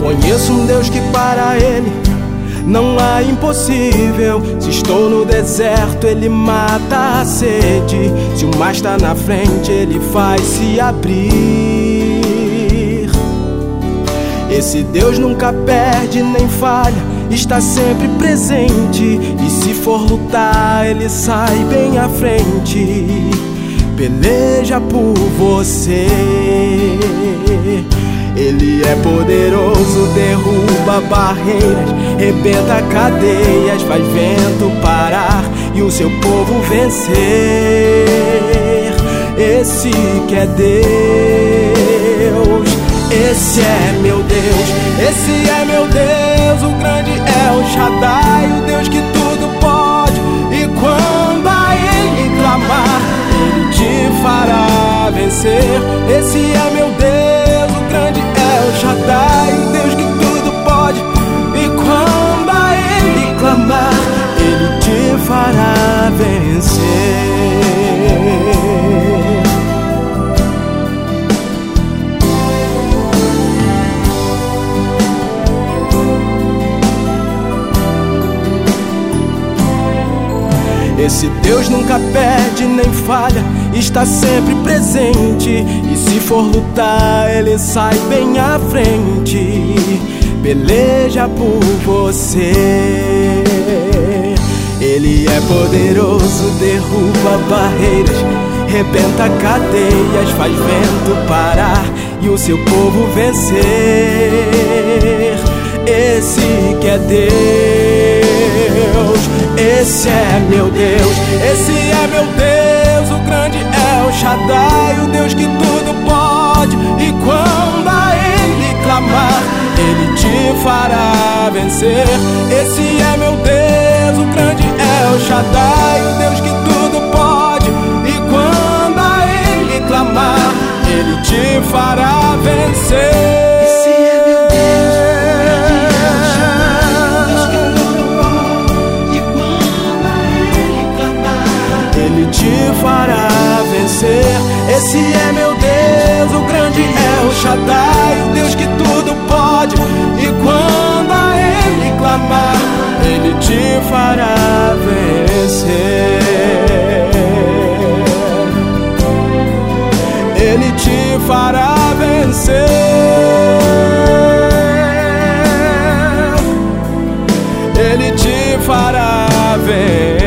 Conheço um Deus que para Ele não há impossível. Se estou no deserto, Ele mata a sede. Se o mar está na frente, Ele faz se abrir. Esse Deus nunca perde nem falha, está sempre presente. E se for lutar, Ele sai bem à frente. Peleja por você. Ele é poderoso, derruba barreiras, rebenta cadeias, faz vento parar e o seu povo vencer. Esse que é Deus, esse é meu Deus, esse é meu Deus. O grande é o Shaddai, o Deus que tudo pode. E quando a Ele clamar, Ele te fará vencer. Esse é meu Deus, o grande é o Shaddai, o Deus que tudo pode. E quando a Ele clamar, Ele te fará vencer. Esse Deus nunca perde nem falha, está sempre presente. E se for lutar, Ele sai bem à frente. Peleja por você. Ele é poderoso, derruba barreiras, rebenta cadeias, faz vento parar e o seu povo vencer. Esse que é Deus, esse é meu Deus, esse é meu Deus. O grande é o Shaddai, o Deus que tudo pode. E quando a Ele clamar, Ele te fará vencer. Esse é meu Deus, o grande é o Shaddai, o Deus que tudo pode. E quando a Ele clamar, Ele te fará vencer. Te fará vencer. Esse é meu Deus, o grande é o Shaddai, o Deus que tudo pode. E quando a Ele clamar, Ele te fará vencer. Ele te fará vencer. Ele te fará vencer.